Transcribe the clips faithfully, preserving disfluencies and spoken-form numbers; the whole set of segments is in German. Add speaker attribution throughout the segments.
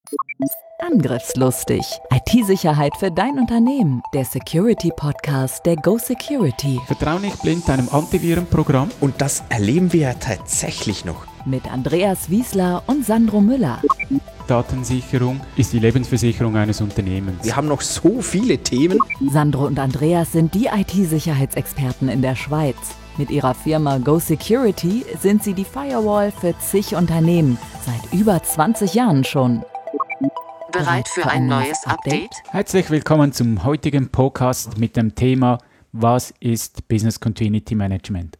Speaker 1: Angriffslustig. I T-Sicherheit für dein Unternehmen. Der Security-Podcast der Go Security.
Speaker 2: Vertrau nicht blind deinem Antivirenprogramm.
Speaker 3: Und das erleben wir ja tatsächlich noch.
Speaker 1: Mit Andreas Wiesler und Sandro Müller.
Speaker 2: Datensicherung ist die Lebensversicherung eines Unternehmens.
Speaker 3: Wir haben noch so viele Themen.
Speaker 1: Sandro und Andreas sind die I T-Sicherheitsexperten in der Schweiz. Mit ihrer Firma Go Security sind sie die Firewall für zig Unternehmen. Seit über zwanzig Jahren schon.
Speaker 4: Bereit für ein neues Update?
Speaker 2: Herzlich willkommen zum heutigen Podcast mit dem Thema: Was ist Business Continuity Management?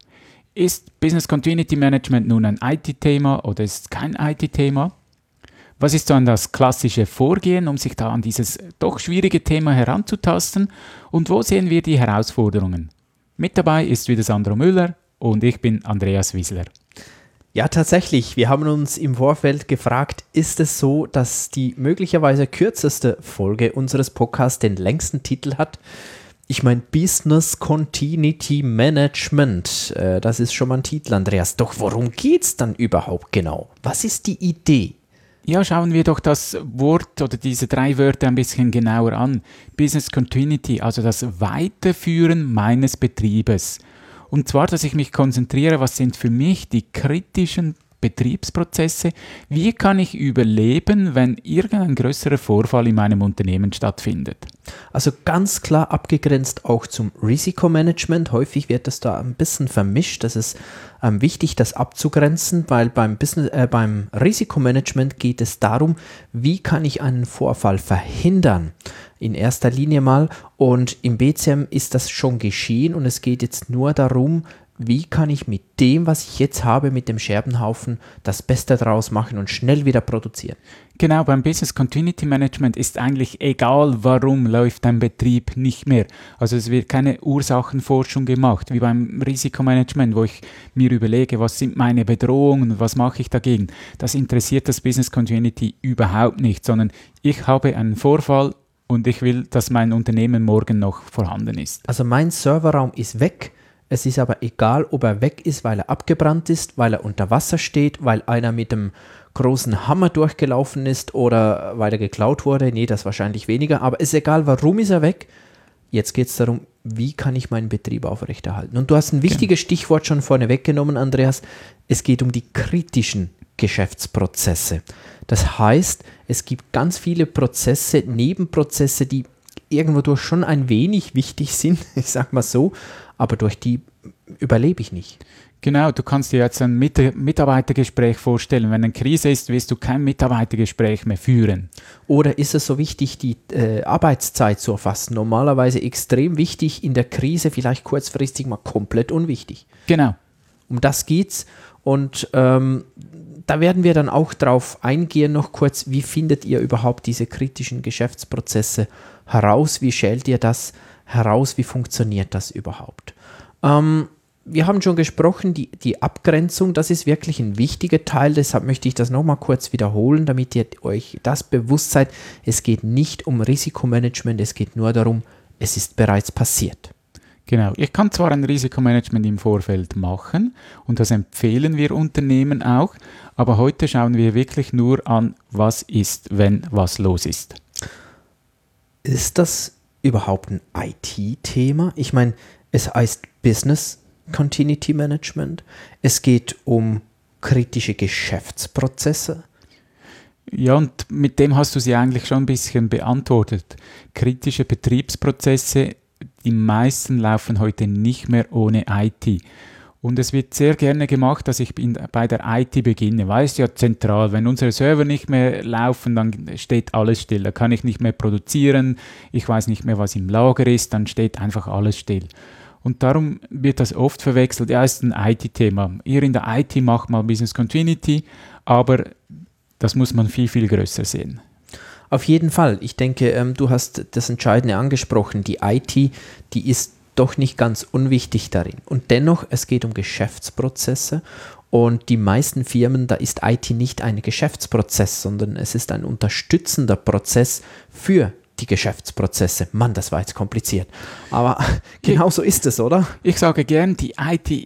Speaker 2: Ist Business Continuity Management nun ein I T-Thema oder ist es kein I T-Thema? Was ist dann das klassische Vorgehen, um sich da an dieses doch schwierige Thema heranzutasten? Und wo sehen wir die Herausforderungen? Mit dabei ist wieder Sandro Müller und ich bin Andreas Wiesler.
Speaker 3: Ja, tatsächlich. Wir haben uns im Vorfeld gefragt, ist es so, dass die möglicherweise kürzeste Folge unseres Podcasts den längsten Titel hat? Ich meine, Business Continuity Management. Äh, das ist schon mal ein Titel, Andreas. Doch worum geht es dann überhaupt genau? Was ist die Idee?
Speaker 2: Ja, schauen wir doch das Wort oder diese drei Wörter ein bisschen genauer an. Business Continuity, also das Weiterführen meines Betriebes. Und zwar, dass ich mich konzentriere, was sind für mich die kritischen Betriebsprozesse? Wie kann ich überleben, wenn irgendein größerer Vorfall in meinem Unternehmen stattfindet?
Speaker 3: Also ganz klar abgegrenzt auch zum Risikomanagement. Häufig wird das da ein bisschen vermischt. Das ist ähm, wichtig, das abzugrenzen, weil beim, Business, äh, beim Risikomanagement geht es darum, wie kann ich einen Vorfall verhindern? In erster Linie mal. Und im B C M ist das schon geschehen und es geht jetzt nur darum, wie kann ich mit dem, was ich jetzt habe, mit dem Scherbenhaufen, das Beste daraus machen und schnell wieder produzieren.
Speaker 2: Genau, beim Business Continuity Management ist eigentlich egal, warum läuft ein Betrieb nicht mehr. Also es wird keine Ursachenforschung gemacht, wie beim Risikomanagement, wo ich mir überlege, was sind meine Bedrohungen, was mache ich dagegen. Das interessiert das Business Continuity überhaupt nicht, sondern ich habe einen Vorfall und ich will, dass mein Unternehmen morgen noch vorhanden ist.
Speaker 3: Also mein Serverraum ist weg. Es ist aber egal, ob er weg ist, weil er abgebrannt ist, weil er unter Wasser steht, weil einer mit dem großen Hammer durchgelaufen ist oder weil er geklaut wurde. Nee, das wahrscheinlich weniger. Aber es ist egal, warum ist er weg. Jetzt geht es darum, wie kann ich meinen Betrieb aufrechterhalten. Und du hast ein wichtiges genau. Stichwort schon vorne weggenommen, Andreas. Es geht um die kritischen Geschäftsprozesse. Das heißt, es gibt ganz viele Prozesse, Nebenprozesse, die irgendwo durch schon ein wenig wichtig sind, ich sag mal so, aber durch die überlebe ich nicht.
Speaker 2: Genau, du kannst dir jetzt ein Mit- Mitarbeitergespräch vorstellen. Wenn eine Krise ist, wirst du kein Mitarbeitergespräch mehr führen.
Speaker 3: Oder ist es so wichtig, die äh, Arbeitszeit zu erfassen? Normalerweise extrem wichtig, in der Krise vielleicht kurzfristig mal komplett unwichtig.
Speaker 2: Genau.
Speaker 3: Um das geht's und ähm, da werden wir dann auch drauf eingehen, noch kurz, wie findet ihr überhaupt diese kritischen Geschäftsprozesse heraus? Wie schält ihr das heraus? Wie funktioniert das überhaupt? Ähm, wir haben schon gesprochen, die, die Abgrenzung, das ist wirklich ein wichtiger Teil, deshalb möchte ich das nochmal kurz wiederholen, damit ihr euch das bewusst seid. Es geht nicht um Risikomanagement, es geht nur darum, es ist bereits passiert.
Speaker 2: Genau, ich kann zwar ein Risikomanagement im Vorfeld machen und das empfehlen wir Unternehmen auch, aber heute schauen wir wirklich nur an, was ist, wenn was los ist.
Speaker 3: Ist das überhaupt ein I T-Thema? Ich meine, es heißt Business Continuity Management. Es geht um kritische Geschäftsprozesse.
Speaker 2: Ja, und mit dem hast du sie eigentlich schon ein bisschen beantwortet. Kritische Betriebsprozesse, die meisten laufen heute nicht mehr ohne I T. Und es wird sehr gerne gemacht, dass ich bei der I T beginne, weil es ja zentral, wenn unsere Server nicht mehr laufen, dann steht alles still. Da kann ich nicht mehr produzieren, ich weiß nicht mehr, was im Lager ist, dann steht einfach alles still. Und darum wird das oft verwechselt. Ja, es ist ein I T-Thema. Ihr in der I T macht mal Business Continuity, aber das muss man viel, viel größer sehen.
Speaker 3: Auf jeden Fall. Ich denke, ähm, du hast das Entscheidende angesprochen. Die I T, die ist doch nicht ganz unwichtig darin. Und dennoch, es geht um Geschäftsprozesse und die meisten Firmen, da ist I T nicht ein Geschäftsprozess, sondern es ist ein unterstützender Prozess für die Geschäftsprozesse. Mann, das war jetzt kompliziert. Aber genau so ist es, oder?
Speaker 2: Ich sage gern, die I T ist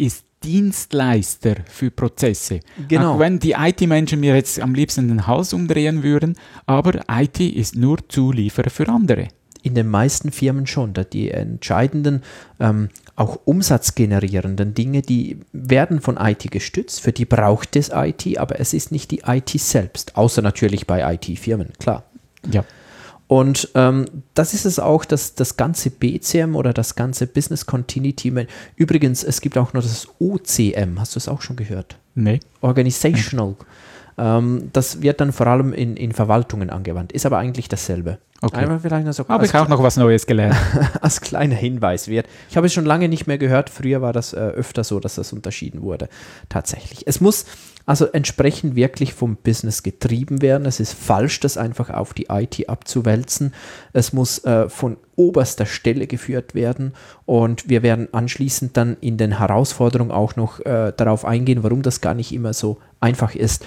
Speaker 2: Dienstleister für Prozesse.
Speaker 3: Genau.
Speaker 2: Auch wenn die I T-Menschen mir jetzt am liebsten den Hals umdrehen würden, aber I T ist nur Zulieferer für andere.
Speaker 3: In den meisten Firmen schon. Da die entscheidenden, ähm, auch umsatzgenerierenden Dinge, die werden von I T gestützt. Für die braucht es I T, aber es ist nicht die I T selbst. Außer natürlich bei I T-Firmen, klar.
Speaker 2: Ja.
Speaker 3: Und ähm, das ist es auch, dass das ganze B C M oder das ganze Business Continuity, übrigens, es gibt auch noch das O C M, hast du es auch schon gehört?
Speaker 2: Nee.
Speaker 3: Organizational. Ähm, das wird dann vor allem in, in Verwaltungen angewandt, ist aber eigentlich dasselbe.
Speaker 2: Okay.
Speaker 3: Einfach vielleicht noch so
Speaker 2: Habe ich auch noch was Neues gelernt.
Speaker 3: als kleiner Hinweis wird. Ich habe es schon lange nicht mehr gehört. Früher war das äh, öfter so, dass das unterschieden wurde. Tatsächlich. Es muss also entsprechend wirklich vom Business getrieben werden. Es ist falsch, das einfach auf die I T abzuwälzen. Es muss äh, von oberster Stelle geführt werden und wir werden anschließend dann in den Herausforderungen auch noch äh, darauf eingehen, warum das gar nicht immer so einfach ist.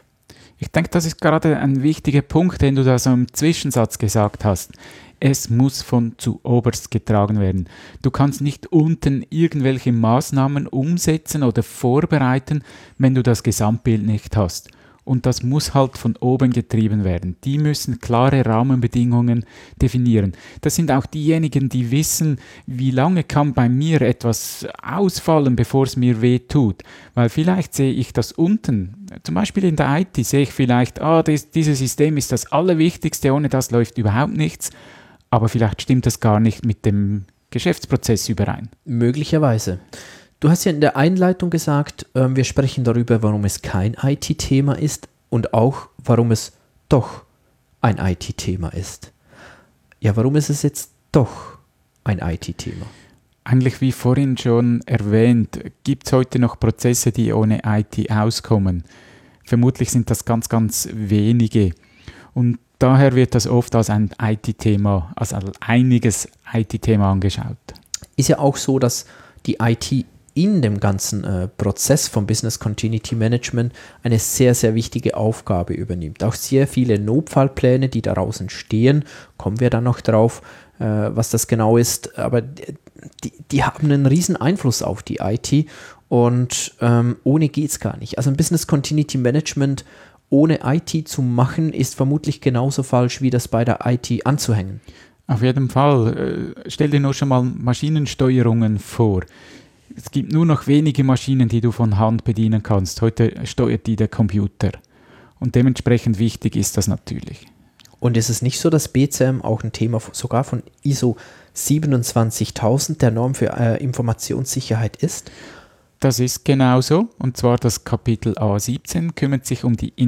Speaker 2: Ich denke, das ist gerade ein wichtiger Punkt, den du da so im Zwischensatz gesagt hast. Es muss von zu oberst getragen werden. Du kannst nicht unten irgendwelche Maßnahmen umsetzen oder vorbereiten, wenn du das Gesamtbild nicht hast. Und das muss halt von oben getrieben werden. Die müssen klare Rahmenbedingungen definieren. Das sind auch diejenigen, die wissen, wie lange kann bei mir etwas ausfallen, bevor es mir weh tut. Weil vielleicht sehe ich das unten, zum Beispiel in der I T, sehe ich vielleicht, ah, das, dieses System ist das Allerwichtigste, ohne das läuft überhaupt nichts. Aber vielleicht stimmt das gar nicht mit dem Geschäftsprozess überein.
Speaker 3: Möglicherweise. Du hast ja in der Einleitung gesagt, äh, wir sprechen darüber, warum es kein I T-Thema ist und auch, warum es doch ein I T-Thema ist. Ja, warum ist es jetzt doch ein I T-Thema?
Speaker 2: Eigentlich wie vorhin schon erwähnt, gibt es heute noch Prozesse, die ohne I T auskommen. Vermutlich sind das ganz, ganz wenige. Und daher wird das oft als ein I T-Thema, als einiges I T-Thema angeschaut.
Speaker 3: Ist ja auch so, dass die I T in dem ganzen äh, Prozess vom Business Continuity Management eine sehr, sehr wichtige Aufgabe übernimmt. Auch sehr viele Notfallpläne, die daraus entstehen, kommen wir dann noch drauf, äh, was das genau ist, aber die, die haben einen riesen Einfluss auf die I T und ähm, ohne geht es gar nicht. Also ein Business Continuity Management ohne I T zu machen, ist vermutlich genauso falsch, wie das bei der I T anzuhängen.
Speaker 2: Auf jeden Fall. Äh, stell dir nur schon mal Maschinensteuerungen vor. Es gibt nur noch wenige Maschinen, die du von Hand bedienen kannst. Heute steuert die der Computer. Und dementsprechend wichtig ist das natürlich.
Speaker 3: Und ist es nicht so, dass B C M auch ein Thema sogar von I S O siebenundzwanzigtausend, der Norm für äh, Informationssicherheit ist?
Speaker 2: Das ist genauso. Und zwar das Kapitel A siebzehn kümmert sich um die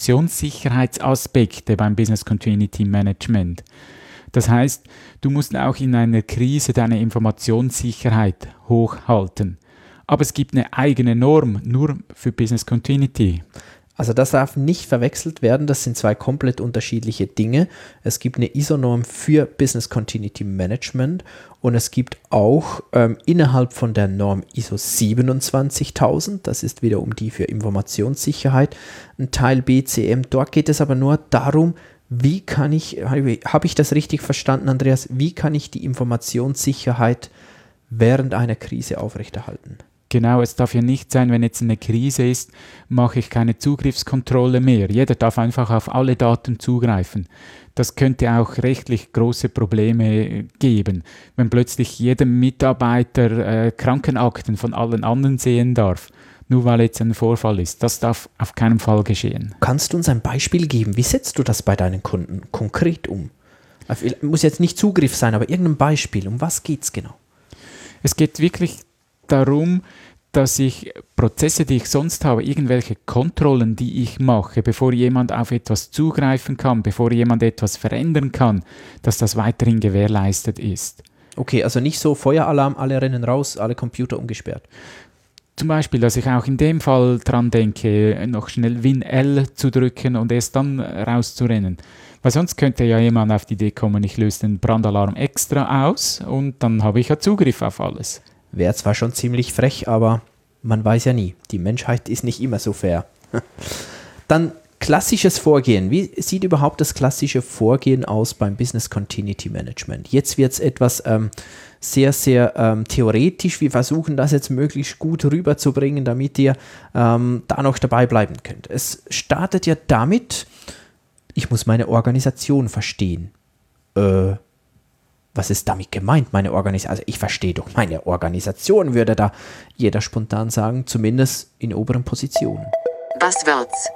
Speaker 2: Informationssicherheitsaspekte beim Business Continuity Management. Das heißt, du musst auch in einer Krise deine Informationssicherheit hochhalten. Aber es gibt eine eigene Norm nur für Business Continuity.
Speaker 3: Also das darf nicht verwechselt werden, das sind zwei komplett unterschiedliche Dinge. Es gibt eine I S O-Norm für Business Continuity Management und es gibt auch ähm, innerhalb von der Norm I S O siebenundzwanzigtausend, das ist wiederum die für Informationssicherheit, ein Teil B C M. Dort geht es aber nur darum, wie kann ich, habe ich das richtig verstanden, Andreas, wie kann ich die Informationssicherheit während einer Krise aufrechterhalten?
Speaker 2: Genau, es darf ja nicht sein, wenn jetzt eine Krise ist, mache ich keine Zugriffskontrolle mehr. Jeder darf einfach auf alle Daten zugreifen. Das könnte auch rechtlich große Probleme geben, wenn plötzlich jeder Mitarbeiter äh, Krankenakten von allen anderen sehen darf, nur weil jetzt ein Vorfall ist. Das darf auf keinen Fall geschehen.
Speaker 3: Kannst du uns ein Beispiel geben? Wie setzt du das bei deinen Kunden konkret um? Muss jetzt nicht Zugriff sein, aber irgendein Beispiel. Um was geht es genau?
Speaker 2: Es geht wirklich darum, dass ich Prozesse, die ich sonst habe, irgendwelche Kontrollen, die ich mache, bevor jemand auf etwas zugreifen kann, bevor jemand etwas verändern kann, dass das weiterhin gewährleistet ist.
Speaker 3: Okay, also nicht so Feueralarm, alle rennen raus, alle Computer umgesperrt.
Speaker 2: Zum Beispiel, dass ich auch in dem Fall dran denke, noch schnell Win L zu drücken und erst dann rauszurennen. Weil sonst könnte ja jemand auf die Idee kommen, ich löse den Brandalarm extra aus und dann habe ich ja Zugriff auf alles.
Speaker 3: Wäre zwar schon ziemlich frech, aber man weiß ja nie. Die Menschheit ist nicht immer so fair. Dann Klassisches Vorgehen. Wie sieht überhaupt das klassische Vorgehen aus beim Business Continuity Management? Jetzt wird es etwas ähm, sehr, sehr ähm, theoretisch. Wir versuchen das jetzt möglichst gut rüberzubringen, damit ihr ähm, da noch dabei bleiben könnt. Es startet ja damit, ich muss meine Organisation verstehen. Äh, was ist damit gemeint, meine Organisation? Also ich verstehe doch meine Organisation, würde da jeder spontan sagen, zumindest in oberen Positionen.
Speaker 4: Buzzwords.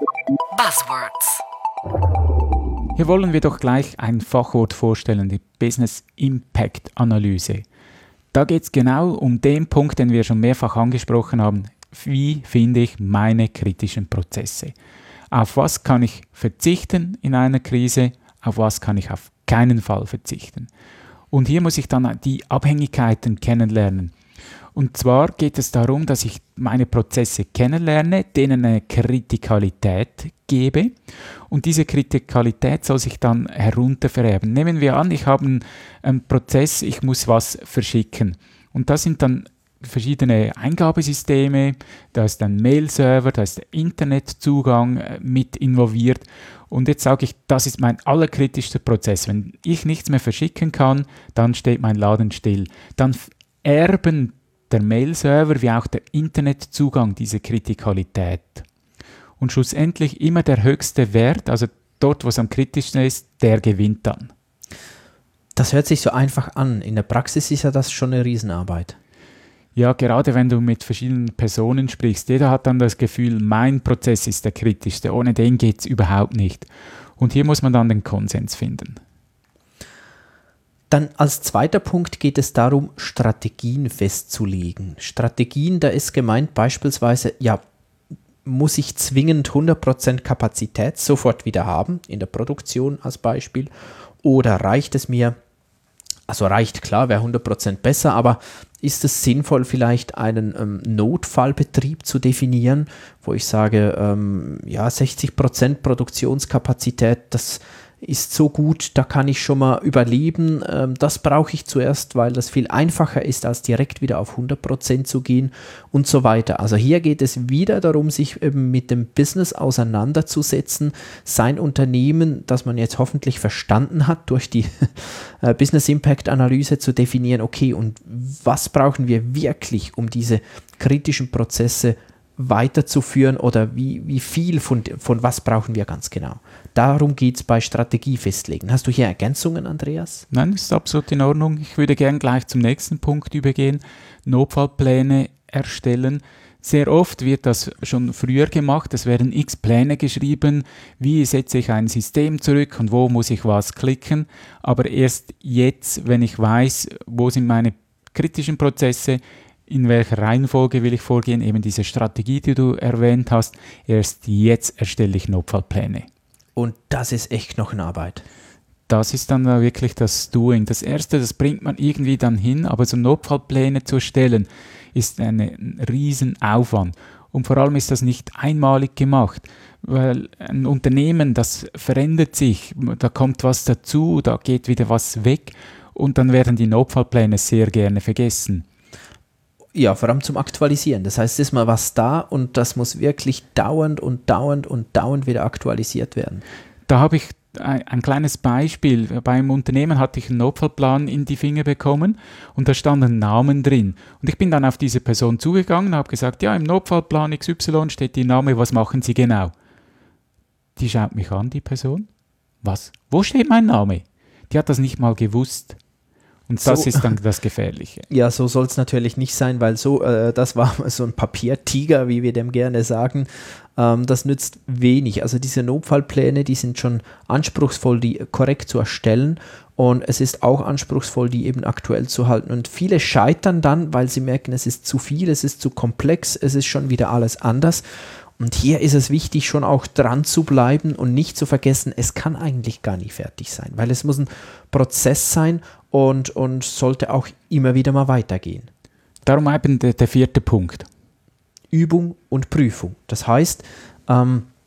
Speaker 1: Buzzwords.
Speaker 2: Hier wollen wir doch gleich ein Fachwort vorstellen, die Business Impact Analyse. Da geht es genau um den Punkt, den wir schon mehrfach angesprochen haben. Wie finde ich meine kritischen Prozesse? Auf was kann ich verzichten in einer Krise? Auf was kann ich auf keinen Fall verzichten? Und hier muss ich dann die Abhängigkeiten kennenlernen. Und zwar geht es darum, dass ich meine Prozesse kennenlerne, denen eine Kritikalität gebe und diese Kritikalität soll sich dann heruntervererben. Nehmen wir an, ich habe einen, einen Prozess, ich muss was verschicken und da sind dann verschiedene Eingabesysteme, da ist ein Mail-Server, da ist der Internetzugang mit involviert und jetzt sage ich, das ist mein allerkritischster Prozess. Wenn ich nichts mehr verschicken kann, dann steht mein Laden still. Dann erben der Mail-Server wie auch der Internetzugang diese Kritikalität. Und schlussendlich immer der höchste Wert, also dort, wo es am kritischsten ist, der gewinnt dann.
Speaker 3: Das hört sich so einfach an. In der Praxis ist ja das schon eine Riesenarbeit.
Speaker 2: Ja, gerade wenn du mit verschiedenen Personen sprichst, jeder hat dann das Gefühl, mein Prozess ist der kritischste, ohne den geht es überhaupt nicht. Und hier muss man dann den Konsens finden.
Speaker 3: Dann als zweiter Punkt geht es darum, Strategien festzulegen. Strategien, da ist gemeint beispielsweise, ja, muss ich zwingend hundert Prozent Kapazität sofort wieder haben, in der Produktion als Beispiel, oder reicht es mir, also reicht klar, wäre hundert Prozent besser, aber ist es sinnvoll, vielleicht einen ähm, Notfallbetrieb zu definieren, wo ich sage, ähm, ja, sechzig Prozent Produktionskapazität, das ist so gut, da kann ich schon mal überleben. Ähm, das brauche ich zuerst, weil das viel einfacher ist, als direkt wieder auf hundert Prozent zu gehen und so weiter. Also hier geht es wieder darum, sich eben mit dem Business auseinanderzusetzen, sein Unternehmen, das man jetzt hoffentlich verstanden hat, durch die äh, Business Impact Analyse zu definieren, okay, und was brauchen wir wirklich, um diese kritischen Prozesse weiterzuführen oder wie, wie viel von, von was brauchen wir ganz genau. Darum geht es bei Strategie festlegen. Hast du hier Ergänzungen, Andreas?
Speaker 2: Nein, das ist absolut in Ordnung. Ich würde gerne gleich zum nächsten Punkt übergehen. Notfallpläne erstellen. Sehr oft wird das schon früher gemacht. Es werden x Pläne geschrieben. Wie setze ich ein System zurück und wo muss ich was klicken? Aber erst jetzt, wenn ich weiß, wo sind meine kritischen Prozesse, in welcher Reihenfolge will ich vorgehen, eben diese Strategie, die du erwähnt hast, erst jetzt erstelle ich Notfallpläne.
Speaker 3: Und das ist echt noch eine Arbeit.
Speaker 2: Das ist dann wirklich das Doing. Das Erste, das bringt man irgendwie dann hin, aber so Notfallpläne zu erstellen, ist ein, ein Riesenaufwand. Und vor allem ist das nicht einmalig gemacht, weil ein Unternehmen, das verändert sich, da kommt was dazu, da geht wieder was weg und dann werden die Notfallpläne sehr gerne vergessen.
Speaker 3: Ja, vor allem zum Aktualisieren. Das heißt, es ist mal was da und das muss wirklich dauernd und dauernd und dauernd wieder aktualisiert werden.
Speaker 2: Da habe ich ein, ein kleines Beispiel. Beim Unternehmen hatte ich einen Notfallplan in die Finger bekommen und da standen Namen drin. Und ich bin dann auf diese Person zugegangen und habe gesagt, ja, im Notfallplan X Y steht Ihr Name, was machen Sie genau? Die schaut mich an, die Person. Was? Wo steht mein Name? Die hat das nicht mal gewusst. Und das so, ist dann das Gefährliche.
Speaker 3: Ja, so soll es natürlich nicht sein, weil so, äh, das war so ein Papiertiger, wie wir dem gerne sagen. Ähm, das nützt wenig. Also diese Notfallpläne, die sind schon anspruchsvoll, die korrekt zu erstellen. Und es ist auch anspruchsvoll, die eben aktuell zu halten. Und viele scheitern dann, weil sie merken, es ist zu viel, es ist zu komplex, es ist schon wieder alles anders. Und hier ist es wichtig, schon auch dran zu bleiben und nicht zu vergessen, es kann eigentlich gar nicht fertig sein, weil es muss ein Prozess sein und, und sollte auch immer wieder mal weitergehen.
Speaker 2: Darum eben der, der vierte Punkt.
Speaker 3: Übung und Prüfung. Das heißt, ähm,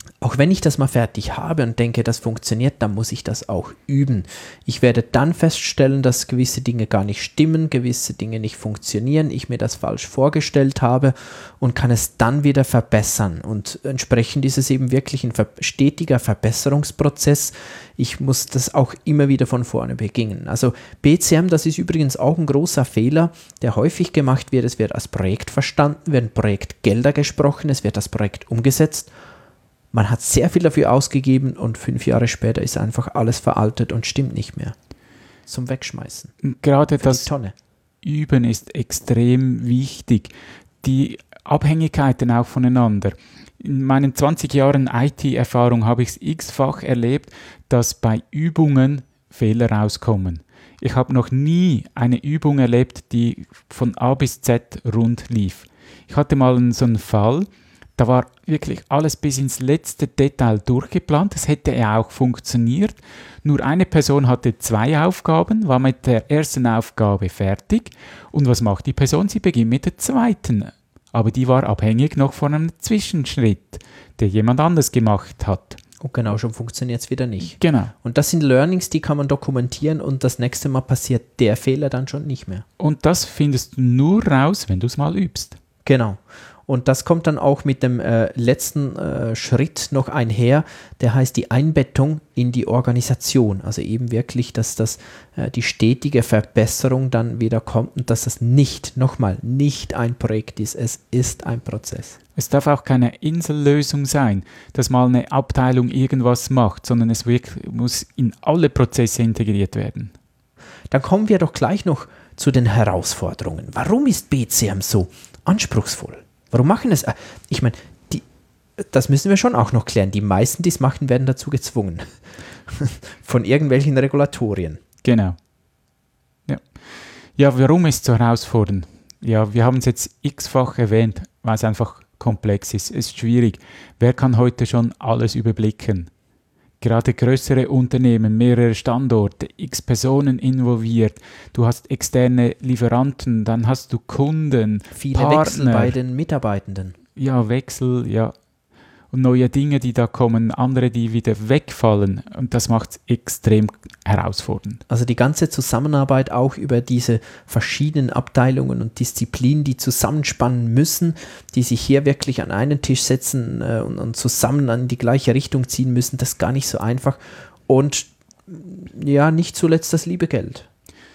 Speaker 3: Auch wenn ich das mal fertig habe und denke, das funktioniert, dann muss ich das auch üben. Ich werde dann feststellen, dass gewisse Dinge gar nicht stimmen, gewisse Dinge nicht funktionieren, ich mir das falsch vorgestellt habe und kann es dann wieder verbessern. Und entsprechend ist es eben wirklich ein stetiger Verbesserungsprozess. Ich muss das auch immer wieder von vorne beginnen. Also B C M, das ist übrigens auch ein großer Fehler, der häufig gemacht wird. Es wird als Projekt verstanden, werden Projektgelder gesprochen, es wird das Projekt umgesetzt. Man hat sehr viel dafür ausgegeben und fünf Jahre später ist einfach alles veraltet und stimmt nicht mehr. Zum Wegschmeißen.
Speaker 2: Gerade das
Speaker 3: Tonne.
Speaker 2: Üben ist extrem wichtig. Die Abhängigkeiten auch voneinander. In meinen zwanzig Jahren I T-Erfahrung habe ich es x-fach erlebt, dass bei Übungen Fehler rauskommen. Ich habe noch nie eine Übung erlebt, die von A bis Z rund lief. Ich hatte mal so einen Fall, da war wirklich alles bis ins letzte Detail durchgeplant. Das hätte ja auch funktioniert. Nur eine Person hatte zwei Aufgaben, war mit der ersten Aufgabe fertig. Und was macht die Person? Sie beginnt mit der zweiten. Aber die war abhängig noch von einem Zwischenschritt, der jemand anders gemacht hat.
Speaker 3: Und genau, schon funktioniert es wieder nicht.
Speaker 2: Genau.
Speaker 3: Und das sind Learnings, die kann man dokumentieren und das nächste Mal passiert der Fehler dann schon nicht mehr.
Speaker 2: Und das findest du nur raus, wenn du es mal übst.
Speaker 3: Genau. Und das kommt dann auch mit dem äh, letzten äh, Schritt noch einher, der heißt die Einbettung in die Organisation. Also eben wirklich, dass das, äh, die stetige Verbesserung dann wieder kommt und dass das nicht, nochmal, nicht ein Projekt ist, es ist ein Prozess.
Speaker 2: Es darf auch keine Insellösung sein, dass mal eine Abteilung irgendwas macht, sondern es wirklich, muss in alle Prozesse integriert werden.
Speaker 3: Dann kommen wir doch gleich noch zu den Herausforderungen. Warum ist B C M so anspruchsvoll? Warum machen es? Ich meine, die, das müssen wir schon auch noch klären. Die meisten, die es machen, werden dazu gezwungen. Von irgendwelchen Regulatorien.
Speaker 2: Genau. Ja, ja, warum ist es so herausfordernd? Ja, wir haben es jetzt x-fach erwähnt, weil es einfach komplex ist. Es ist schwierig. Wer kann heute schon alles überblicken? Gerade größere Unternehmen, mehrere Standorte, x Personen involviert, du hast externe Lieferanten, dann hast du Kunden,
Speaker 3: viele
Speaker 2: Partner.
Speaker 3: Wechsel bei den Mitarbeitenden.
Speaker 2: Ja, Wechsel, ja. Und neue Dinge, die da kommen, andere, die wieder wegfallen. Und das macht es extrem herausfordernd.
Speaker 3: Also die ganze Zusammenarbeit auch über diese verschiedenen Abteilungen und Disziplinen, die zusammenspannen müssen, die sich hier wirklich an einen Tisch setzen äh, und, und zusammen in die gleiche Richtung ziehen müssen, das ist gar nicht so einfach. Und ja, nicht zuletzt das liebe Geld.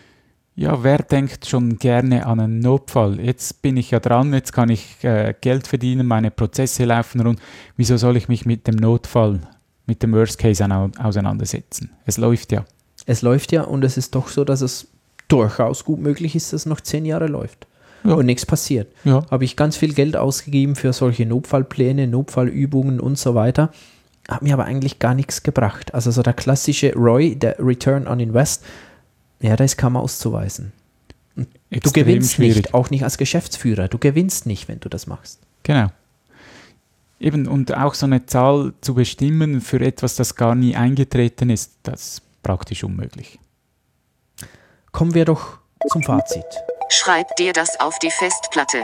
Speaker 2: Ja, wer denkt schon gerne an einen Notfall? Jetzt bin ich ja dran, jetzt kann ich äh, Geld verdienen, meine Prozesse laufen rund. Wieso soll ich mich mit dem Notfall, mit dem Worst Case auseinandersetzen? Es läuft ja.
Speaker 3: Es läuft ja und es ist doch so, dass es durchaus gut möglich ist, dass es noch zehn Jahre läuft. Ja. Und nichts passiert.
Speaker 2: Ja.
Speaker 3: Habe ich ganz viel Geld ausgegeben für solche Notfallpläne, Notfallübungen und so weiter. Hat mir aber eigentlich gar nichts gebracht. Also so der klassische R O I, der Return on Invest, ja, da ist kaum auszuweisen. Und du gewinnst schwierig. Nicht, auch nicht als Geschäftsführer. Du gewinnst nicht, wenn du das machst.
Speaker 2: Genau. Eben, und auch so eine Zahl zu bestimmen für etwas, das gar nie eingetreten ist, das ist praktisch unmöglich.
Speaker 3: Kommen wir doch zum Fazit.
Speaker 4: Schreib dir das auf die Festplatte.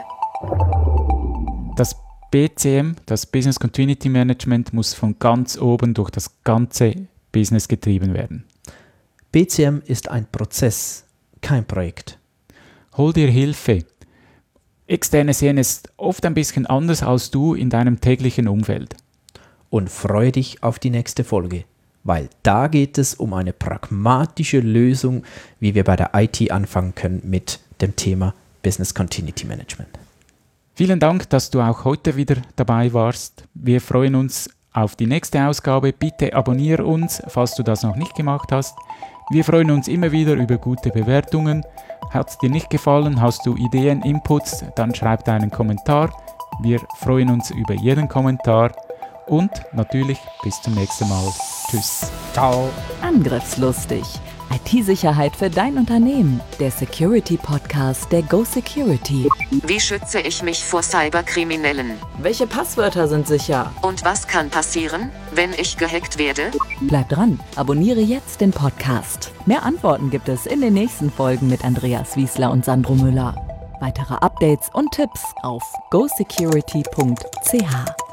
Speaker 2: Das B C M, das Business Continuity Management, muss von ganz oben durch das ganze Business getrieben werden.
Speaker 3: B C M ist ein Prozess, kein Projekt.
Speaker 2: Hol dir Hilfe. Externe sehen es oft ein bisschen anders als du in deinem täglichen Umfeld.
Speaker 3: Und freue dich auf die nächste Folge, weil da geht es um eine pragmatische Lösung, wie wir bei der I T anfangen können mit dem Thema Business Continuity Management.
Speaker 2: Vielen Dank, dass du auch heute wieder dabei warst. Wir freuen uns auf die nächste Ausgabe. Bitte abonniere uns, falls du das noch nicht gemacht hast. Wir freuen uns immer wieder über gute Bewertungen. Hat es dir nicht gefallen, hast du Ideen, Inputs, dann schreib deinen Kommentar. Wir freuen uns über jeden Kommentar und natürlich bis zum nächsten Mal. Tschüss.
Speaker 3: Ciao.
Speaker 1: Angriffslustig. I T-Sicherheit für dein Unternehmen. Der Security-Podcast der Go Security.
Speaker 4: Wie schütze ich mich vor Cyberkriminellen?
Speaker 1: Welche Passwörter sind sicher?
Speaker 4: Und was kann passieren, wenn ich gehackt werde?
Speaker 1: Bleib dran, abonniere jetzt den Podcast. Mehr Antworten gibt es in den nächsten Folgen mit Andreas Wiesler und Sandro Müller. Weitere Updates und Tipps auf go security punkt c h.